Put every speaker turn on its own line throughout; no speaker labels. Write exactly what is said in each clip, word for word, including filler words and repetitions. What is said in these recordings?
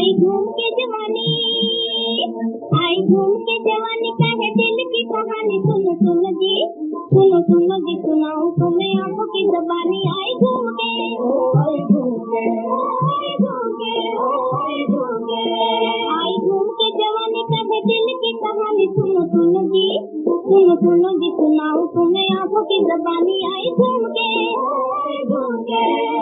आई घूम के जवानी, आई घूम के जवानी का है दिल की कहानी। सुनो सुनो जी, सुनो सुनो जी, सुनाऊं तुम्हें आंखों की ज़बानी। आई घूम के, आई घूम के, आई घूम के, आई घूम के, आई घूम के जवानी का है दिल की कहानी। सुनो सुनो जी, सुनो सुनो जी, सुनाऊं तुम्हें आंखों की ज़बानी। आई घूम के, आई घूम के।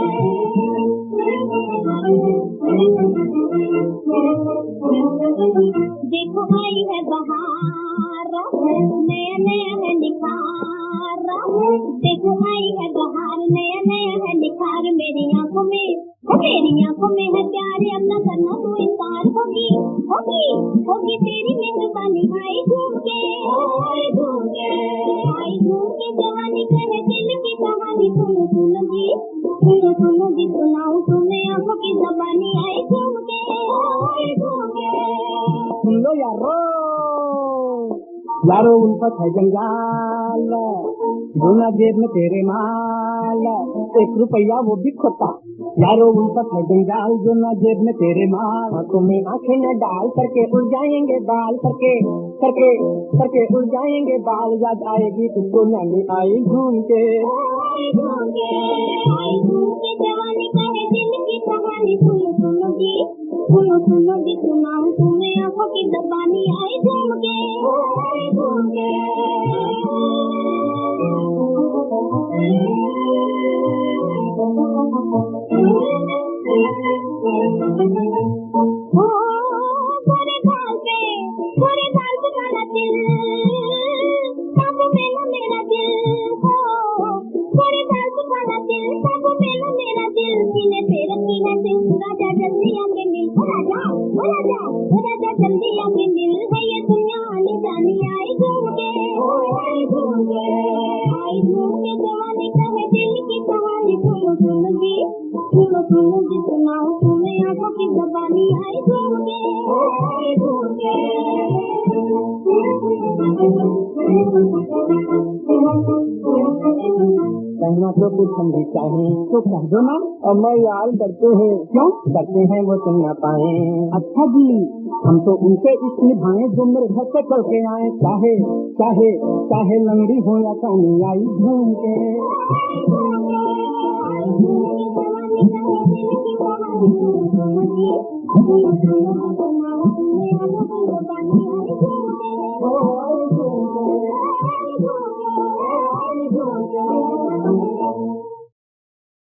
देखो आई है बहार, नया नया है निखार। देखो आई है बहार, नया नया है निखार। मेरी आंखों में, मेरी आंखों में है प्यार, अब न करना तू इंकार। होगी होगी होगी तेरी मेहरबानी। आई घूम के, आई घूम के, आई घूम के जवानी का है दिल की कहानी। सुनो सुनो जी, सुनो सुनो जी, सुनाऊं तुम्हें आंखों की ज़बानी। आई घूम के, आई घूम के।
सुन लो यारो, यारो उल्फत है जंजाल, दोना जेब में तेरे माल, एक रुपया वो भी खोता। यारो उल्फत है जंजाल, जो ना जेब में तेरे माल। आंखों में आंखें न डाल, करके उड़ जाएंगे बाल, करके करके करके उड़ जाएंगे बाल। याद आएगी तुझको नानी आई घूम के,
आई घूम के, आई घूम के जवानी का है दिल की कहानी। सुनो सुनो जी, सुनो सुनो जी, सुनाऊं तुम्हें आंखों की ज़बानी। आई घूम के, आई घूम के। ओ गोरे गाल पे, गोरे गाल पे काला दिल, काबू में न मेरा दिल। हो गोरे गाल पे काला दिल, काबू में न मेरा दिल। सीने पे रखी है दिल, राजा जल्दी आके मिल। ओ राजा, ओ राजा, ओ राजा जल्दी आके मिल। है ये दुनिया आनी जानी। आई घूम के, आई घूम के, आई घूम के जवानी का है दिल की कहानी। सुनो सुनो जी, सुनो सुनो जी, सुनाऊं तुम्हें आंखों की ज़बानी। आई घूम के, आई घूम के।
कहना तो कुछ समझी चाहे तो कह दो ना। अम्मा यार डरते हैं, क्यों डरते हैं वो सुन ना पाए। अच्छा जी, हम तो उनसे इस निभाए जो मेरे घर से चल के आए। चाहे चाहे चाहे लंगड़ी हो या कानी। आई घूम के,
जवानी का है दिल की कहानी। सुनो सुनो जी, सुनो सुनो जी, सुनाऊं